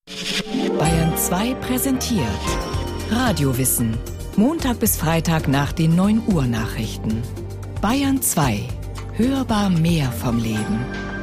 Bayern 2 präsentiert Radiowissen. Montag bis Freitag nach den 9 Uhr Nachrichten. Bayern 2. Hörbar mehr vom Leben.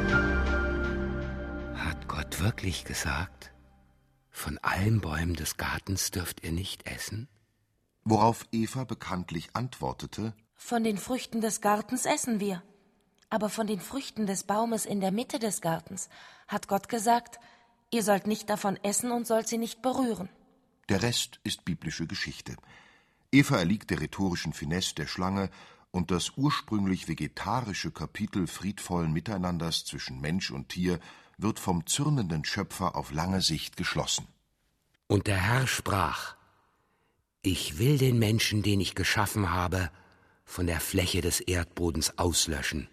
Hat Gott wirklich gesagt, von allen Bäumen des Gartens dürft ihr nicht essen? Worauf Eva bekanntlich antwortete: Von den Früchten des Gartens essen wir. Aber von den Früchten des Baumes in der Mitte des Gartens hat Gott gesagt, ihr sollt nicht davon essen und sollt sie nicht berühren. Der Rest ist biblische Geschichte. Eva erliegt der rhetorischen Finesse der Schlange und das ursprünglich vegetarische Kapitel friedvollen Miteinanders zwischen Mensch und Tier wird vom zürnenden Schöpfer auf lange Sicht geschlossen. Und der Herr sprach: Ich will den Menschen, den ich geschaffen habe, von der Fläche des Erdbodens auslöschen,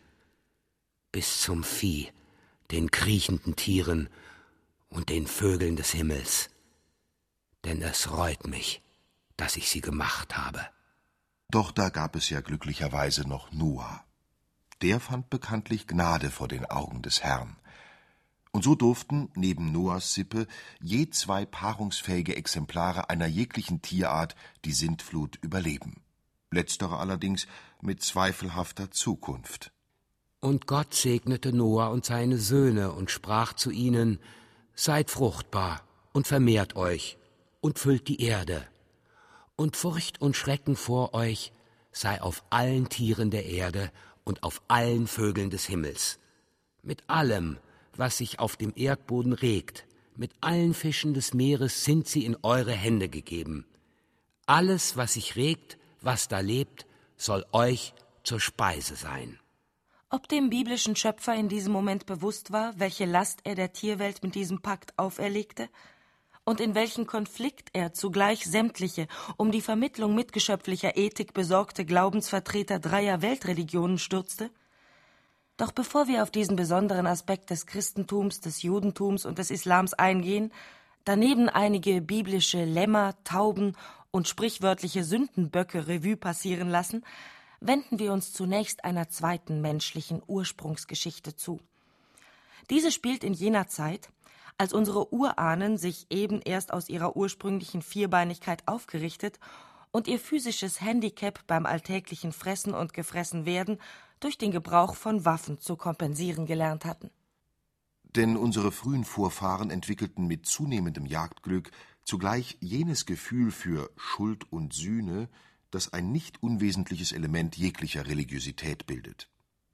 bis zum Vieh, den kriechenden Tieren und den Vögeln des Himmels. Denn es reut mich, dass ich sie gemacht habe. Doch da gab es ja glücklicherweise noch Noah. Der fand bekanntlich Gnade vor den Augen des Herrn. Und so durften, neben Noahs Sippe, je 2 paarungsfähige Exemplare einer jeglichen Tierart die Sintflut überleben. Letztere allerdings mit zweifelhafter Zukunft. Und Gott segnete Noah und seine Söhne und sprach zu ihnen: Seid fruchtbar und vermehrt euch und füllt die Erde. Und Furcht und Schrecken vor euch sei auf allen Tieren der Erde und auf allen Vögeln des Himmels, mit allem, was sich auf dem Erdboden regt, mit allen Fischen des Meeres sind sie in eure Hände gegeben. Alles, was sich regt, was da lebt, soll euch zur Speise sein. Ob dem biblischen Schöpfer in diesem Moment bewusst war, welche Last er der Tierwelt mit diesem Pakt auferlegte und in welchen Konflikt er zugleich sämtliche, um die Vermittlung mitgeschöpflicher Ethik besorgte Glaubensvertreter 3 Weltreligionen stürzte? Doch bevor wir auf diesen besonderen Aspekt des Christentums, des Judentums und des Islams eingehen, daneben einige biblische Lämmer, Tauben und sprichwörtliche Sündenböcke Revue passieren lassen, wenden wir uns zunächst einer zweiten menschlichen Ursprungsgeschichte zu. Diese spielt in jener Zeit, als unsere Urahnen sich eben erst aus ihrer ursprünglichen Vierbeinigkeit aufgerichtet und ihr physisches Handicap beim alltäglichen Fressen und Gefressenwerden durch den Gebrauch von Waffen zu kompensieren gelernt hatten. Denn unsere frühen Vorfahren entwickelten mit zunehmendem Jagdglück zugleich jenes Gefühl für Schuld und Sühne, das ein nicht unwesentliches Element jeglicher Religiosität bildet.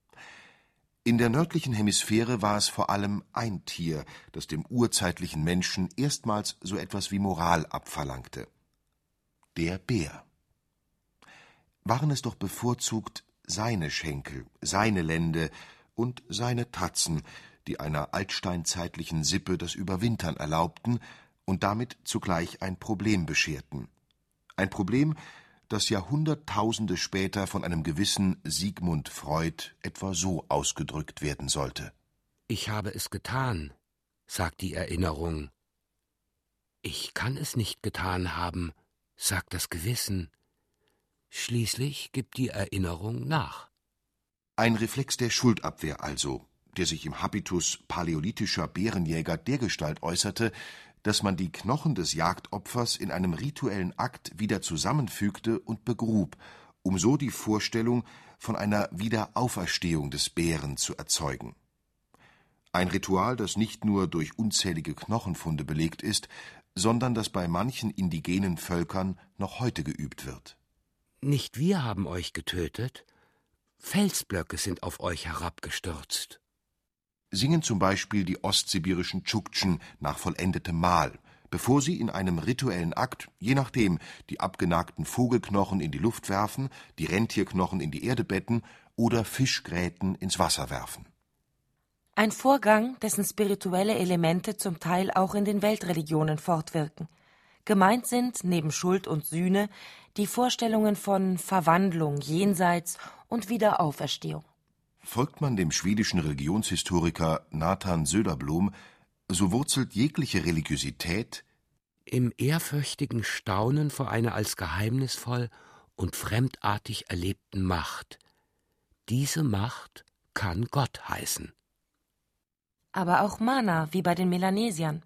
In der nördlichen Hemisphäre war es vor allem ein Tier, das dem urzeitlichen Menschen erstmals so etwas wie Moral abverlangte: der Bär. Waren es doch bevorzugt seine Schenkel, seine Lände und seine Tatzen, die einer altsteinzeitlichen Sippe das Überwintern erlaubten und damit zugleich ein Problem bescherten. Ein Problem, das Jahrhunderttausende später von einem gewissen Sigmund Freud etwa so ausgedrückt werden sollte: Ich habe es getan, sagt die Erinnerung. Ich kann es nicht getan haben, sagt das Gewissen. Schließlich gibt die Erinnerung nach. Ein Reflex der Schuldabwehr also, der sich im Habitus paläolithischer Bärenjäger dergestalt äußerte, dass man die Knochen des Jagdopfers in einem rituellen Akt wieder zusammenfügte und begrub, um so die Vorstellung von einer Wiederauferstehung des Bären zu erzeugen. Ein Ritual, das nicht nur durch unzählige Knochenfunde belegt ist, sondern das bei manchen indigenen Völkern noch heute geübt wird. Nicht wir haben euch getötet, Felsblöcke sind auf euch herabgestürzt. Singen zum Beispiel die ostsibirischen Tschuktschen nach vollendetem Mahl, bevor sie in einem rituellen Akt, je nachdem, die abgenagten Vogelknochen in die Luft werfen, die Rentierknochen in die Erde betten oder Fischgräten ins Wasser werfen. Ein Vorgang, dessen spirituelle Elemente zum Teil auch in den Weltreligionen fortwirken. Gemeint sind, neben Schuld und Sühne, die Vorstellungen von Verwandlung, Jenseits und Wiederauferstehung. Folgt man dem schwedischen Religionshistoriker Nathan Söderblom, so wurzelt jegliche Religiosität im ehrfürchtigen Staunen vor einer als geheimnisvoll und fremdartig erlebten Macht. Diese Macht kann Gott heißen. Aber auch Mana, wie bei den Melanesiern.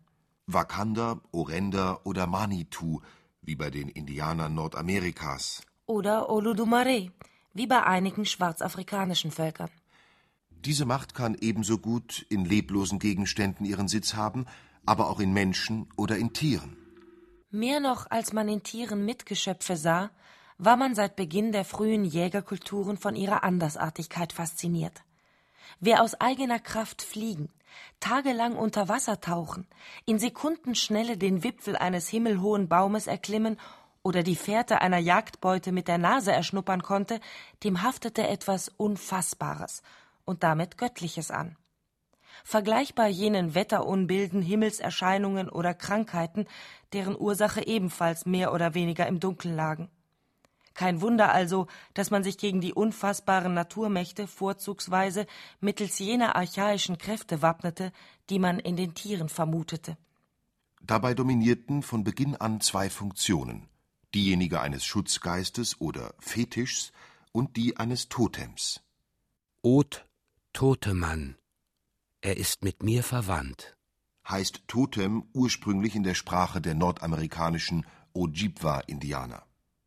Wakanda, Orenda oder Manitou, wie bei den Indianern Nordamerikas. Oder Olodumare, wie bei einigen schwarzafrikanischen Völkern. Diese Macht kann ebenso gut in leblosen Gegenständen ihren Sitz haben, aber auch in Menschen oder in Tieren. Mehr noch, als man in Tieren Mitgeschöpfe sah, war man seit Beginn der frühen Jägerkulturen von ihrer Andersartigkeit fasziniert. Wer aus eigener Kraft fliegen, tagelang unter Wasser tauchen, in Sekundenschnelle den Wipfel eines himmelhohen Baumes erklimmen oder die Fährte einer Jagdbeute mit der Nase erschnuppern konnte, dem haftete etwas Unfassbares und damit Göttliches an. Vergleichbar jenen Wetterunbilden, Himmelserscheinungen oder Krankheiten, deren Ursache ebenfalls mehr oder weniger im Dunkeln lagen. Kein Wunder also, dass man sich gegen die unfassbaren Naturmächte vorzugsweise mittels jener archaischen Kräfte wappnete, die man in den Tieren vermutete. Dabei dominierten von Beginn an zwei Funktionen, diejenige eines Schutzgeistes oder Fetischs und die eines Totems. Ot, Totemann, er ist mit mir verwandt, heißt Totem ursprünglich in der Sprache der nordamerikanischen Ojibwa-Indianer.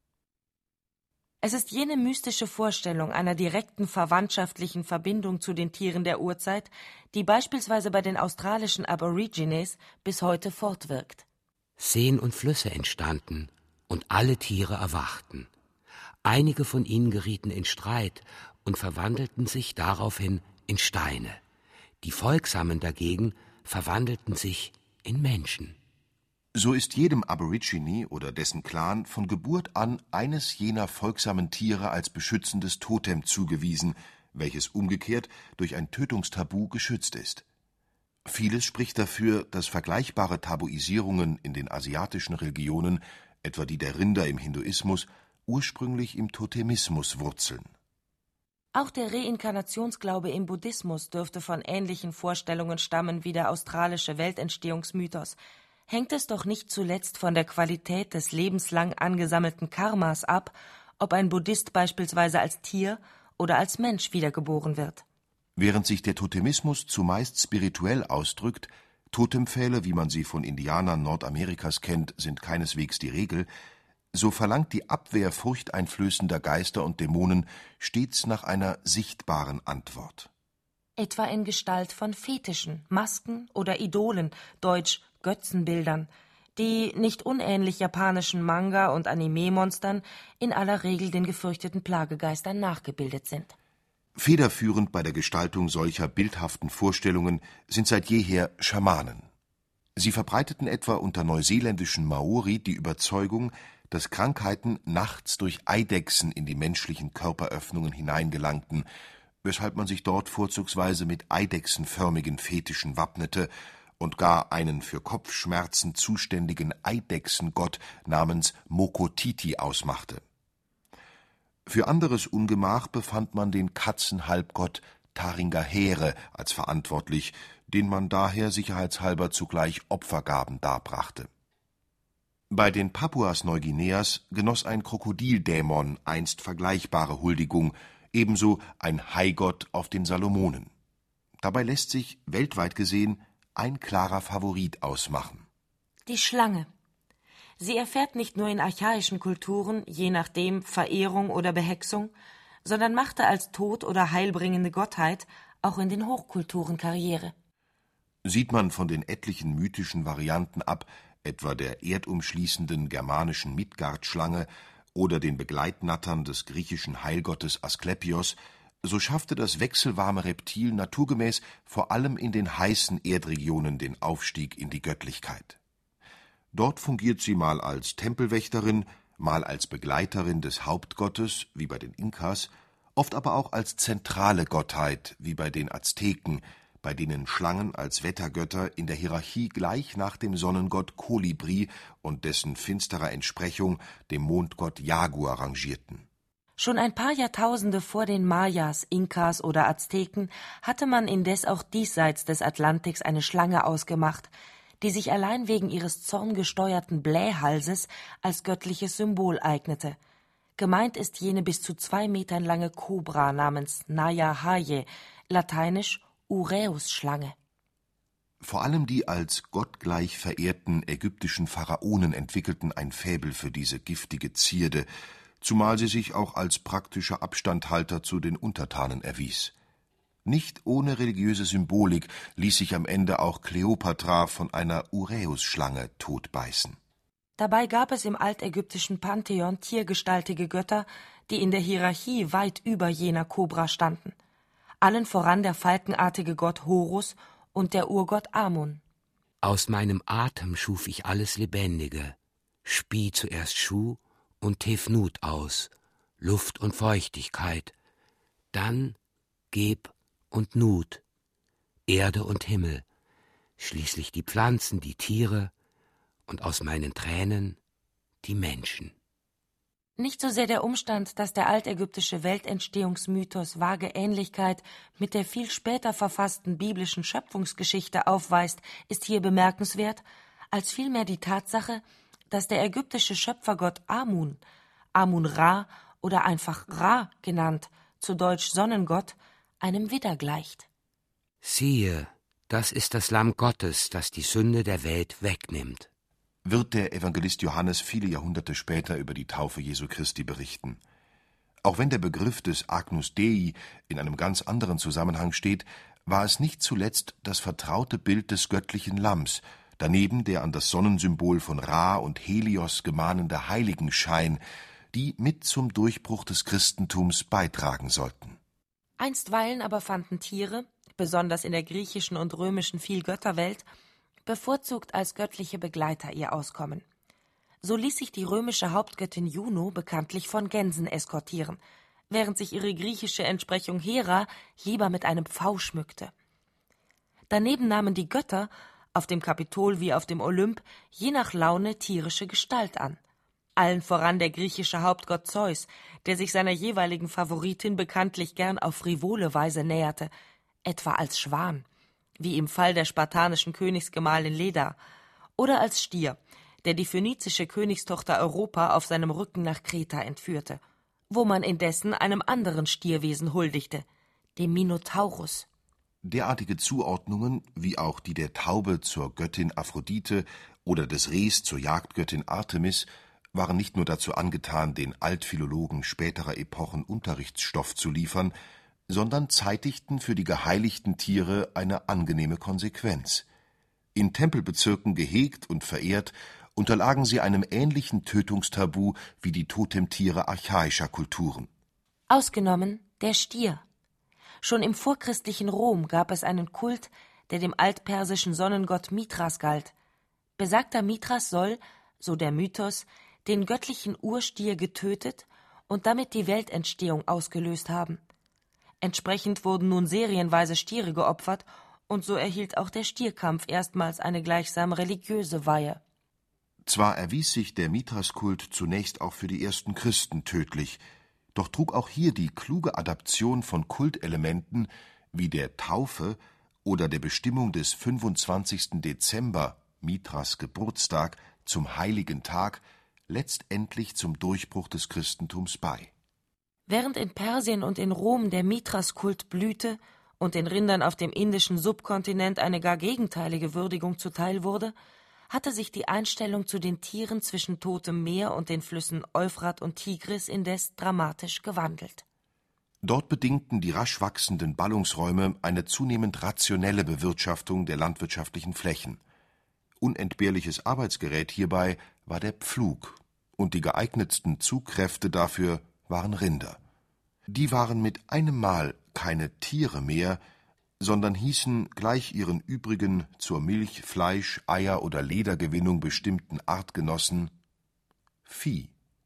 Es ist jene mystische Vorstellung einer direkten verwandtschaftlichen Verbindung zu den Tieren der Urzeit, die beispielsweise bei den australischen Aborigines bis heute fortwirkt. Seen und Flüsse entstanden und alle Tiere erwachten. Einige von ihnen gerieten in Streit und verwandelten sich daraufhin in Steine. Die Folgsamen dagegen verwandelten sich in Menschen. So ist jedem Aborigine oder dessen Clan von Geburt an eines jener folgsamen Tiere als beschützendes Totem zugewiesen, welches umgekehrt durch ein Tötungstabu geschützt ist. Vieles spricht dafür, dass vergleichbare Tabuisierungen in den asiatischen Religionen, etwa die der Rinder im Hinduismus, ursprünglich im Totemismus wurzeln. Auch der Reinkarnationsglaube im Buddhismus dürfte von ähnlichen Vorstellungen stammen wie der australische Weltentstehungsmythos. Hängt es doch nicht zuletzt von der Qualität des lebenslang angesammelten Karmas ab, ob ein Buddhist beispielsweise als Tier oder als Mensch wiedergeboren wird. Während sich der Totemismus zumeist spirituell ausdrückt, Totempfähle, wie man sie von Indianern Nordamerikas kennt, sind keineswegs die Regel, so verlangt die Abwehr furchteinflößender Geister und Dämonen stets nach einer sichtbaren Antwort. Etwa in Gestalt von Fetischen, Masken oder Idolen, deutsch Götzenbildern, die, nicht unähnlich japanischen Manga- und Anime-Monstern, in aller Regel den gefürchteten Plagegeistern nachgebildet sind. Federführend bei der Gestaltung solcher bildhaften Vorstellungen sind seit jeher Schamanen. Sie verbreiteten etwa unter neuseeländischen Maori die Überzeugung, dass Krankheiten nachts durch Eidechsen in die menschlichen Körperöffnungen hineingelangten, weshalb man sich dort vorzugsweise mit eidechsenförmigen Fetischen wappnete und gar einen für Kopfschmerzen zuständigen Eidechsengott namens Mokotiti ausmachte. Für anderes Ungemach befand man den Katzenhalbgott Taringahere als verantwortlich, den man daher sicherheitshalber zugleich Opfergaben darbrachte. Bei den Papuas Neuguineas genoss ein Krokodildämon einst vergleichbare Huldigung, ebenso ein Haigott auf den Salomonen. Dabei lässt sich, weltweit gesehen, ein klarer Favorit ausmachen. Die Schlange. Sie erfährt nicht nur in archaischen Kulturen, je nachdem Verehrung oder Behexung, sondern machte als Tod- oder heilbringende Gottheit auch in den Hochkulturen Karriere. Sieht man von den etlichen mythischen Varianten ab, etwa der erdumschließenden germanischen Midgard-Schlange oder den Begleitnattern des griechischen Heilgottes Asklepios, so schaffte das wechselwarme Reptil naturgemäß vor allem in den heißen Erdregionen den Aufstieg in die Göttlichkeit. Dort fungiert sie mal als Tempelwächterin, mal als Begleiterin des Hauptgottes, wie bei den Inkas, oft aber auch als zentrale Gottheit, wie bei den Azteken, bei denen Schlangen als Wettergötter in der Hierarchie gleich nach dem Sonnengott Kolibri und dessen finsterer Entsprechung, dem Mondgott Jaguar, rangierten. Schon ein paar Jahrtausende vor den Mayas, Inkas oder Azteken hatte man indes auch diesseits des Atlantiks eine Schlange ausgemacht, die sich allein wegen ihres zorngesteuerten Blähhalses als göttliches Symbol eignete. Gemeint ist jene bis zu 2 Metern lange Kobra namens Naya Haye, lateinisch Uräusschlange. Vor allem die als gottgleich verehrten ägyptischen Pharaonen entwickelten ein Faible für diese giftige Zierde, zumal sie sich auch als praktischer Abstandhalter zu den Untertanen erwies. Nicht ohne religiöse Symbolik ließ sich am Ende auch Kleopatra von einer Uräusschlange totbeißen. Dabei gab es im altägyptischen Pantheon tiergestaltige Götter, die in der Hierarchie weit über jener Kobra standen. Allen voran der falkenartige Gott Horus und der Urgott Amun. Aus meinem Atem schuf ich alles Lebendige, spie zuerst Schuh und Tefnut aus, Luft und Feuchtigkeit, dann Geb und Nut, Erde und Himmel, schließlich die Pflanzen, die Tiere und aus meinen Tränen die Menschen. Nicht so sehr der Umstand, dass der altägyptische Weltentstehungsmythos vage Ähnlichkeit mit der viel später verfassten biblischen Schöpfungsgeschichte aufweist, ist hier bemerkenswert, als vielmehr die Tatsache, dass der ägyptische Schöpfergott Amun, Amun-Ra oder einfach Ra genannt, zu Deutsch Sonnengott, einem Widder gleicht. Siehe, das ist das Lamm Gottes, das die Sünde der Welt wegnimmt. Wird der Evangelist Johannes viele Jahrhunderte später über die Taufe Jesu Christi berichten. Auch wenn der Begriff des Agnus Dei in einem ganz anderen Zusammenhang steht, war es nicht zuletzt das vertraute Bild des göttlichen Lamms, daneben der an das Sonnensymbol von Ra und Helios gemahnende Heiligenschein, die mit zum Durchbruch des Christentums beitragen sollten. Einstweilen aber fanden Tiere, besonders in der griechischen und römischen Vielgötterwelt, bevorzugt als göttliche Begleiter ihr Auskommen. So ließ sich die römische Hauptgöttin Juno bekanntlich von Gänsen eskortieren, während sich ihre griechische Entsprechung Hera lieber mit einem Pfau schmückte. Daneben nahmen die Götter, auf dem Kapitol wie auf dem Olymp, je nach Laune tierische Gestalt an. Allen voran der griechische Hauptgott Zeus, der sich seiner jeweiligen Favoritin bekanntlich gern auf frivole Weise näherte, etwa als Schwan, wie im Fall der spartanischen Königsgemahlin Leda, oder als Stier, der die phönizische Königstochter Europa auf seinem Rücken nach Kreta entführte, wo man indessen einem anderen Stierwesen huldigte, dem Minotaurus. Derartige Zuordnungen, wie auch die der Taube zur Göttin Aphrodite oder des Rehs zur Jagdgöttin Artemis, waren nicht nur dazu angetan, den Altphilologen späterer Epochen Unterrichtsstoff zu liefern, sondern zeitigten für die geheiligten Tiere eine angenehme Konsequenz. In Tempelbezirken gehegt und verehrt, unterlagen sie einem ähnlichen Tötungstabu wie die Totemtiere archaischer Kulturen. Ausgenommen der Stier. Schon im vorchristlichen Rom gab es einen Kult, der dem altpersischen Sonnengott Mithras galt. Besagter Mithras soll, so der Mythos, den göttlichen Urstier getötet und damit die Weltentstehung ausgelöst haben. Entsprechend wurden nun serienweise Stiere geopfert, und so erhielt auch der Stierkampf erstmals eine gleichsam religiöse Weihe. Zwar erwies sich der Mithraskult zunächst auch für die ersten Christen tödlich, doch trug auch hier die kluge Adaption von Kultelementen wie der Taufe oder der Bestimmung des 25. Dezember, Mithras Geburtstag, zum heiligen Tag, letztendlich zum Durchbruch des Christentums bei. Während in Persien und in Rom der Mithras-Kult blühte und den Rindern auf dem indischen Subkontinent eine gar gegenteilige Würdigung zuteil wurde, hatte sich die Einstellung zu den Tieren zwischen Totem Meer und den Flüssen Euphrat und Tigris indes dramatisch gewandelt. Dort bedingten die rasch wachsenden Ballungsräume eine zunehmend rationelle Bewirtschaftung der landwirtschaftlichen Flächen. Unentbehrliches Arbeitsgerät hierbei war der Pflug, und die geeignetsten Zugkräfte dafür waren Rinder. Die waren mit einem Mal keine Tiere mehr, sondern hießen gleich ihren übrigen zur Milch-, Fleisch-, Eier- oder Ledergewinnung bestimmten Artgenossen Vieh.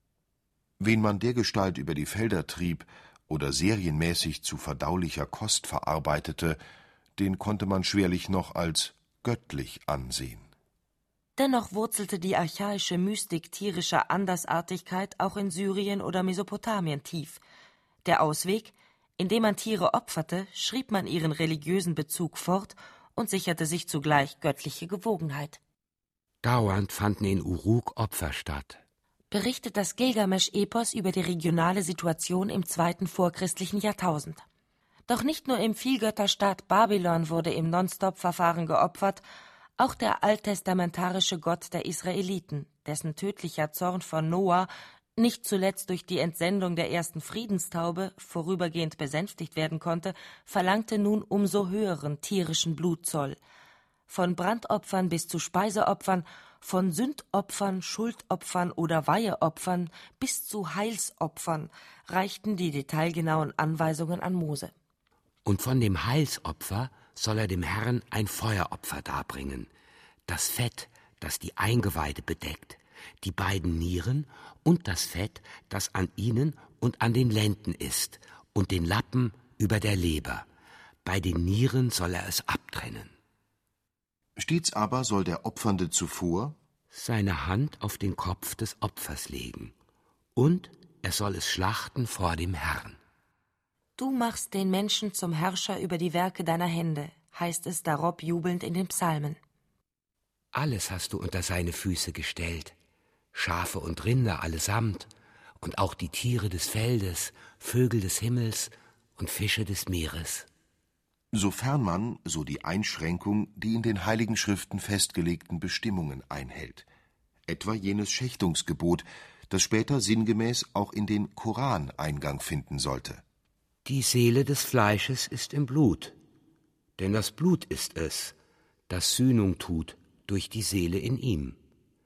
Wen man dergestalt über die Felder trieb oder serienmäßig zu verdaulicher Kost verarbeitete, den konnte man schwerlich noch als göttlich ansehen. Dennoch wurzelte die archaische Mystik tierischer Andersartigkeit auch in Syrien oder Mesopotamien tief. Der Ausweg: indem man Tiere opferte, schrieb man ihren religiösen Bezug fort und sicherte sich zugleich göttliche Gewogenheit. Dauernd fanden in Uruk Opfer statt. Berichtet das Gilgamesch-Epos über die regionale Situation im 2. vorchristlichen Jahrtausend. Doch nicht nur im Vielgötterstaat Babylon wurde im Non-Stop-Verfahren geopfert, auch der alttestamentarische Gott der Israeliten, dessen tödlicher Zorn von Noah nicht zuletzt durch die Entsendung der ersten Friedenstaube vorübergehend besänftigt werden konnte, verlangte nun umso höheren tierischen Blutzoll. Von Brandopfern bis zu Speiseopfern, von Sündopfern, Schuldopfern oder Weiheopfern bis zu Heilsopfern reichten die detailgenauen Anweisungen an Mose. Und von dem Heilsopfer soll er dem Herrn ein Feueropfer darbringen, das Fett, das die Eingeweide bedeckt, die beiden Nieren und das Fett, das an ihnen und an den Lenden ist, und den Lappen über der Leber. Bei den Nieren soll er es abtrennen. Stets aber soll der Opfernde zuvor seine Hand auf den Kopf des Opfers legen, und er soll es schlachten vor dem Herrn. Du machst den Menschen zum Herrscher über die Werke deiner Hände, heißt es darob jubelnd in den Psalmen. Alles hast du unter seine Füße gestellt, Schafe und Rinder allesamt, und auch die Tiere des Feldes, Vögel des Himmels und Fische des Meeres. Sofern man, so die Einschränkung, die in den Heiligen Schriften festgelegten Bestimmungen einhält, etwa jenes Schächtungsgebot, das später sinngemäß auch in den Koran Eingang finden sollte. Die Seele des Fleisches ist im Blut, denn das Blut ist es, das Sühnung tut durch die Seele in ihm.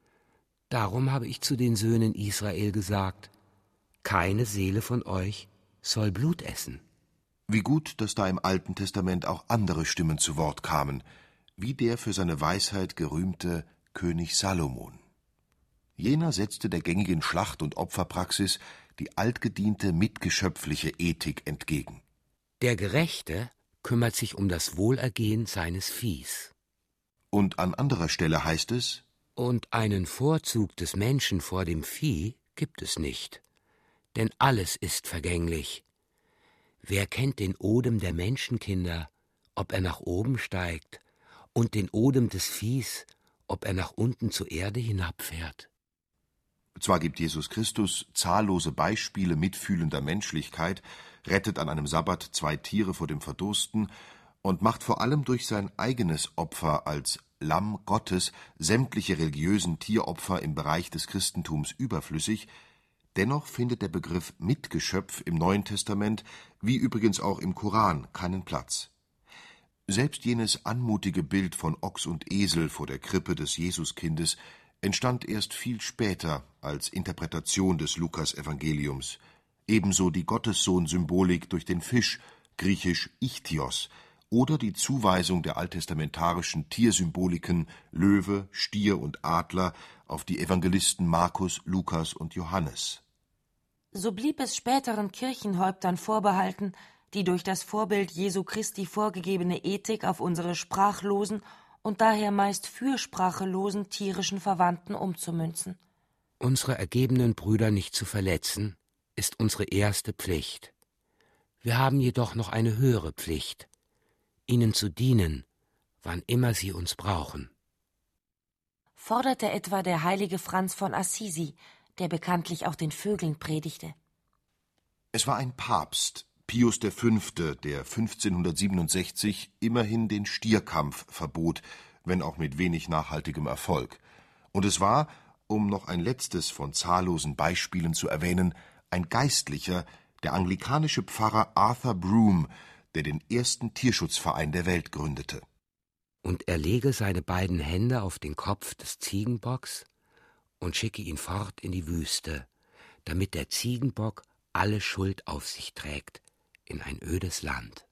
Darum habe ich zu den Söhnen Israel gesagt, keine Seele von euch soll Blut essen. Wie gut, dass da im Alten Testament auch andere Stimmen zu Wort kamen, wie der für seine Weisheit gerühmte König Salomon. Jener setzte der gängigen Schlacht- und Opferpraxis die altgediente mitgeschöpfliche Ethik entgegen. Der Gerechte kümmert sich um das Wohlergehen seines Viehs. Und an anderer Stelle heißt es: Und einen Vorzug des Menschen vor dem Vieh gibt es nicht, denn alles ist vergänglich. Wer kennt den Odem der Menschenkinder, ob er nach oben steigt, und den Odem des Viehs, ob er nach unten zur Erde hinabfährt? Zwar gibt Jesus Christus zahllose Beispiele mitfühlender Menschlichkeit, rettet an einem Sabbat 2 Tiere vor dem Verdursten und macht vor allem durch sein eigenes Opfer als Lamm Gottes sämtliche religiösen Tieropfer im Bereich des Christentums überflüssig, dennoch findet der Begriff Mitgeschöpf im Neuen Testament, wie übrigens auch im Koran, keinen Platz. Selbst jenes anmutige Bild von Ochs und Esel vor der Krippe des Jesuskindes entstand erst viel später als Interpretation des Lukas-Evangeliums, ebenso die Gottessohn-Symbolik durch den Fisch, griechisch Ichthyos, oder die Zuweisung der alttestamentarischen Tiersymboliken Löwe, Stier und Adler auf die Evangelisten Markus, Lukas und Johannes. So blieb es späteren Kirchenhäuptern vorbehalten, die durch das Vorbild Jesu Christi vorgegebene Ethik auf unsere sprachlosen und daher meist fürsprachelosen tierischen Verwandten umzumünzen. Unsere ergebenen Brüder nicht zu verletzen, ist unsere erste Pflicht. Wir haben jedoch noch eine höhere Pflicht, ihnen zu dienen, wann immer sie uns brauchen. Forderte etwa der heilige Franz von Assisi, der bekanntlich auch den Vögeln predigte. Es war ein Papst, Pius V., der 1567 immerhin den Stierkampf verbot, wenn auch mit wenig nachhaltigem Erfolg. Und es war, um noch ein letztes von zahllosen Beispielen zu erwähnen, ein Geistlicher, der anglikanische Pfarrer Arthur Broom, der den ersten Tierschutzverein der Welt gründete. Und er lege seine beiden Hände auf den Kopf des Ziegenbocks und schicke ihn fort in die Wüste, damit der Ziegenbock alle Schuld auf sich trägt in ein ödes Land.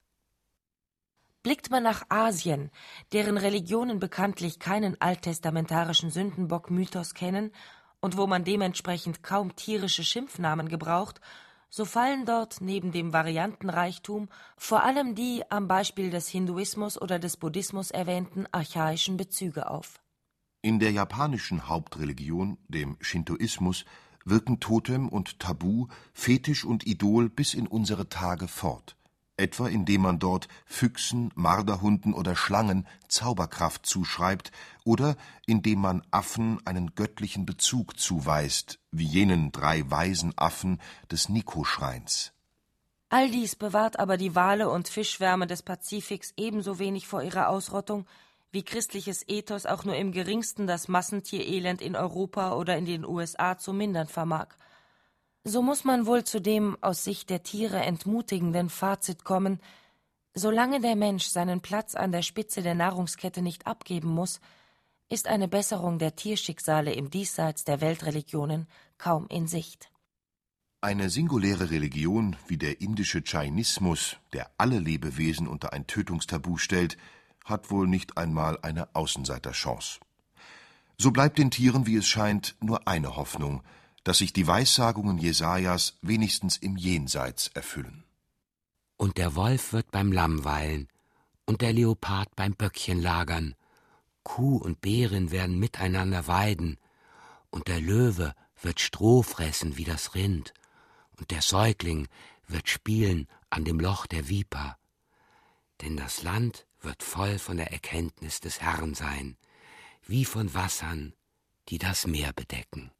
Blickt man nach Asien, deren Religionen bekanntlich keinen alttestamentarischen Sündenbock-Mythos kennen und wo man dementsprechend kaum tierische Schimpfnamen gebraucht, so fallen dort neben dem Variantenreichtum vor allem die am Beispiel des Hinduismus oder des Buddhismus erwähnten archaischen Bezüge auf. In der japanischen Hauptreligion, dem Shintoismus, wirken Totem und Tabu, Fetisch und Idol bis in unsere Tage fort, etwa indem man dort Füchsen, Marderhunden oder Schlangen Zauberkraft zuschreibt oder indem man Affen einen göttlichen Bezug zuweist, wie jenen 3 weisen Affen des Nikko-Schreins. All dies bewahrt aber die Wale und Fischschwärme des Pazifiks ebenso wenig vor ihrer Ausrottung, wie christliches Ethos auch nur im geringsten das Massentierelend in Europa oder in den USA zu mindern vermag. So muss man wohl zu dem aus Sicht der Tiere entmutigenden Fazit kommen: Solange der Mensch seinen Platz an der Spitze der Nahrungskette nicht abgeben muss, ist eine Besserung der Tierschicksale im Diesseits der Weltreligionen kaum in Sicht. Eine singuläre Religion wie der indische Jainismus, der alle Lebewesen unter ein Tötungstabu stellt, hat wohl nicht einmal eine Außenseiterchance. So bleibt den Tieren, wie es scheint, nur eine Hoffnung, dass sich die Weissagungen Jesajas wenigstens im Jenseits erfüllen. Und der Wolf wird beim Lamm weilen und der Leopard beim Böckchen lagern. Kuh und Bärin werden miteinander weiden und der Löwe wird Stroh fressen wie das Rind und der Säugling wird spielen an dem Loch der Viper. Denn das Land wird voll von der Erkenntnis des Herrn sein, wie von Wassern, die das Meer bedecken.